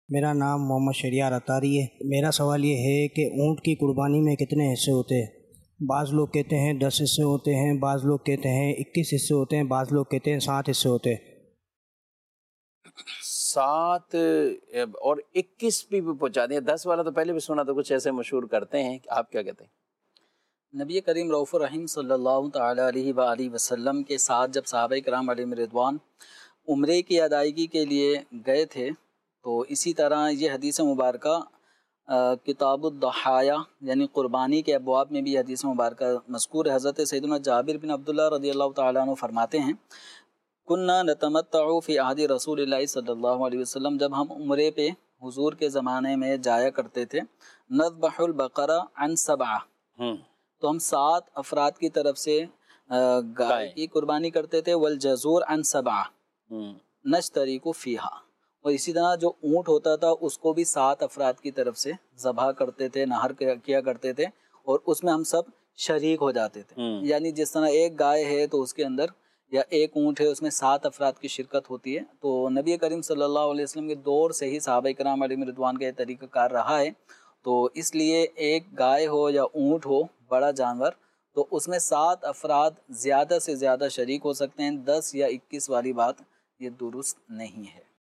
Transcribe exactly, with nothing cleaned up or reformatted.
میرا نام محمد شہریار اتاری ہے۔ میرا سوال یہ ہے کہ اونٹ کی قربانی میں کتنے حصے ہوتے ہیں؟ بعض لوگ کہتے ہیں دس حصے ہوتے ہیں، بعض لوگ کہتے ہیں اکیس حصے ہوتے ہیں، بعض لوگ کہتے ہیں سات حصے ہوتے ہیں۔ سات اور اکیس بھی پہنچا دیں، دس والا تو پہلے بھی سنا، تو کچھ ایسے مشہور کرتے ہیں، آپ کیا کہتے ہیں؟ نبی کریم رؤوف الرحیم صلی اللہ تعالیٰ علیہ وآلہ وسلم کے ساتھ جب صحابہ کرام علیہم رضوان عمرے کی ادائیگی کے لیے گئے تھے، تو اسی طرح یہ حدیث مبارکہ کتاب الضحایا یعنی قربانی کے ابواب میں بھی حدیث مبارکہ مذکور ہے۔ حضرت سیدنا جابر بن عبداللہ رضی اللہ تعالیٰ عنہ فرماتے ہیں، کننا نتمتع فی عہد رسول اللہ صلی اللہ علیہ وسلم، جب ہم عمرے پہ حضور کے زمانے میں جایا کرتے تھے، نذبح البقرہ عن سبعہ، تو ہم سات افراد کی طرف سے گائے کی قربانی کرتے تھے، والجزور عن سبعہ نشترک فیہا، اور اسی طرح جو اونٹ ہوتا تھا اس کو بھی سات افراد کی طرف سے ذبح کرتے تھے، نہر کیا کرتے تھے، اور اس میں ہم سب شریک ہو جاتے تھے۔ یعنی جس طرح ایک گائے ہے تو اس کے اندر یا ایک اونٹ ہے، اس میں سات افراد کی شرکت ہوتی ہے۔ تو نبی کریم صلی اللہ علیہ وسلم کے دور سے ہی صحابہ کرام علیہم رضوان کا یہ طریقہ کار رہا ہے، تو اس لیے ایک گائے ہو یا اونٹ ہو بڑا جانور، تو اس میں سات افراد زیادہ سے زیادہ شریک ہو سکتے ہیں، دس یا اکیس والی بات یہ درست نہیں ہے۔